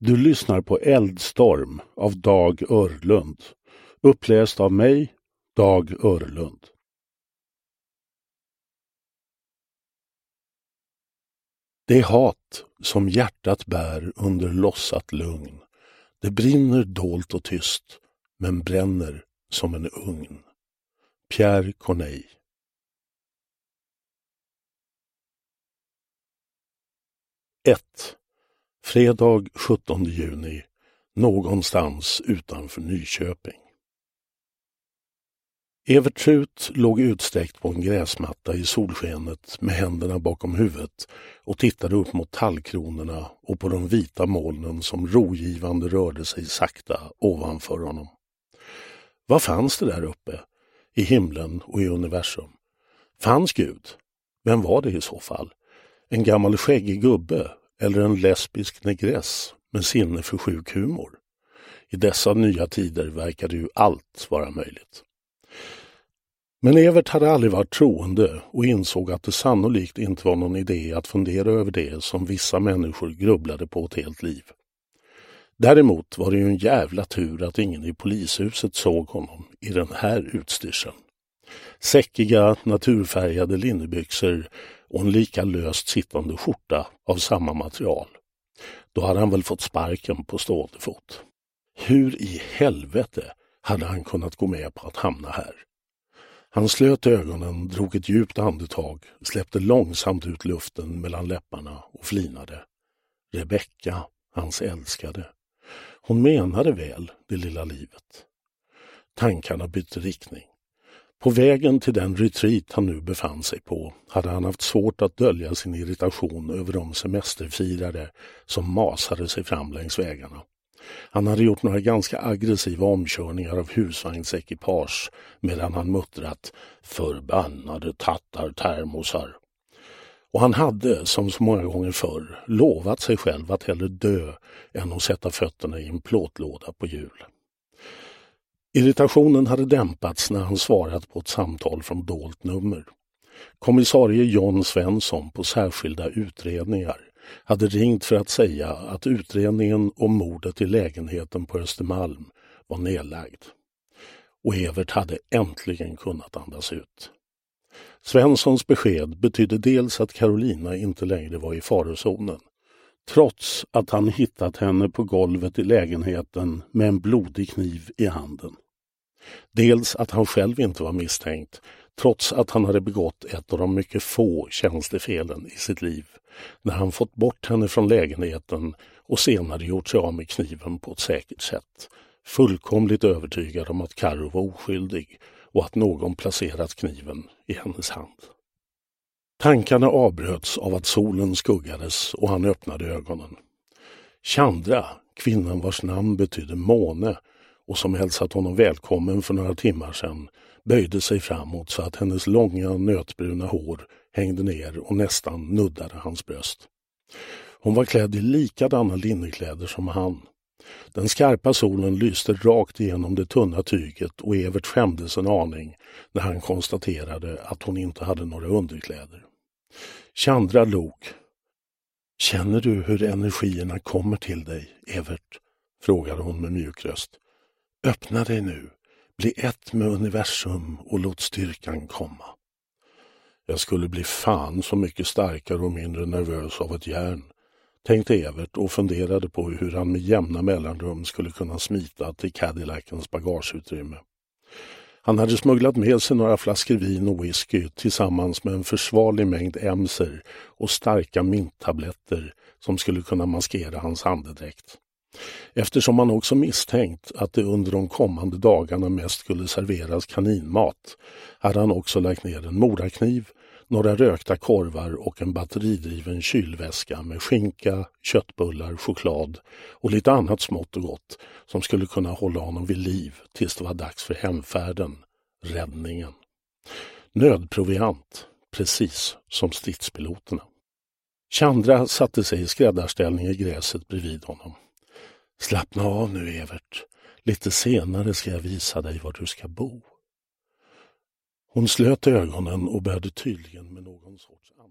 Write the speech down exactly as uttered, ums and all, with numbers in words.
Du lyssnar på Eldstorm av Dag Örlund. Uppläst av mig, Dag Örlund. Det är hat som hjärtat bär under lossat lugn. Det brinner dolt och tyst, men bränner som en ugn. Pierre Corneille. ett. Fredag sjuttonde juni, någonstans utanför Nyköping. Evert Trut låg utsträckt på en gräsmatta i solskenet med händerna bakom huvudet och tittade upp mot tallkronorna och på de vita molnen som rogivande rörde sig sakta ovanför honom. Vad fanns det där uppe, i himlen och i universum? Fanns Gud? Vem var det i så fall? En gammal skäggig gubbe? Eller en lesbisk negress med sinne för sjuk humor? I dessa nya tider verkade ju allt vara möjligt. Men Evert hade aldrig varit troende och insåg att det sannolikt inte var någon idé att fundera över det som vissa människor grubblade på ett helt liv. Däremot var det ju en jävla tur att ingen i polishuset såg honom i den här utstyrseln. Säckiga, naturfärgade linnebyxor och en lika löst sittande skjorta av samma material. Då hade han väl fått sparken på stående fot. Hur i helvete hade han kunnat gå med på att hamna här? Han slöt ögonen, drog ett djupt andetag, släppte långsamt ut luften mellan läpparna och flinade. Rebecka, hans älskade. Hon menade väl det lilla livet. Tankarna bytte riktning. På vägen till den retreat han nu befann sig på hade han haft svårt att dölja sin irritation över de semesterfirare som masade sig fram längs vägarna. Han hade gjort några ganska aggressiva omkörningar av husvagnsekipage medan han muttrat förbannade tattar termosar. Och han hade, som så många gånger förr, lovat sig själv att hellre dö än att sätta fötterna i en plåtlåda på hjul. Irritationen hade dämpats när han svarat på ett samtal från dolt nummer. Kommissarie John Svensson på särskilda utredningar hade ringt för att säga att utredningen om mordet i lägenheten på Östermalm var nedlagd. Och Evert hade äntligen kunnat andas ut. Svenssons besked betydde dels att Carolina inte längre var i farozonen, trots att han hittat henne på golvet i lägenheten med en blodig kniv i handen. Dels att han själv inte var misstänkt, trots att han hade begått ett av de mycket få tjänstefelen i sitt liv, när han fått bort henne från lägenheten och senare gjort sig av med kniven på ett säkert sätt, fullkomligt övertygad om att Karo var oskyldig och att någon placerat kniven i hennes hand. Tankarna avbröts av att solen skuggades och han öppnade ögonen. Chandra, kvinnan vars namn betydde måne och som hälsat honom välkommen för några timmar sedan, böjde sig framåt så att hennes långa nötbruna hår hängde ner och nästan nuddade hans bröst. Hon var klädd i likadana linnekläder som han. Den skarpa solen lyste rakt igenom det tunna tyget och Evert skämdes en aning när han konstaterade att hon inte hade några underkläder. Chandra log. Känner du hur energierna kommer till dig, Evert? Frågade hon med mjuk röst. Öppna dig nu, bli ett med universum och låt styrkan komma. Jag skulle bli fan så mycket starkare och mindre nervös av ett järn, tänkte Evert och funderade på hur han med jämna mellanrum skulle kunna smita till Cadillacens bagageutrymme. Han hade smugglat med sig några flaskor vin och whisky tillsammans med en försvarlig mängd emser och starka minttabletter som skulle kunna maskera hans andedräkt. Eftersom han också misstänkt att det under de kommande dagarna mest skulle serveras kaninmat hade han också lagt ner en morakniv, några rökta korvar och en batteridriven kylväska med skinka, köttbullar, choklad och lite annat smått och gott som skulle kunna hålla honom vid liv tills det var dags för hemfärden, räddningen. Nödproviant, precis som stridspiloterna. Chandra satte sig i skräddarställning i gräset bredvid honom. Slappna av nu, Evert. Lite senare ska jag visa dig var du ska bo. Hon slöt ögonen och började tydligen med någon sorts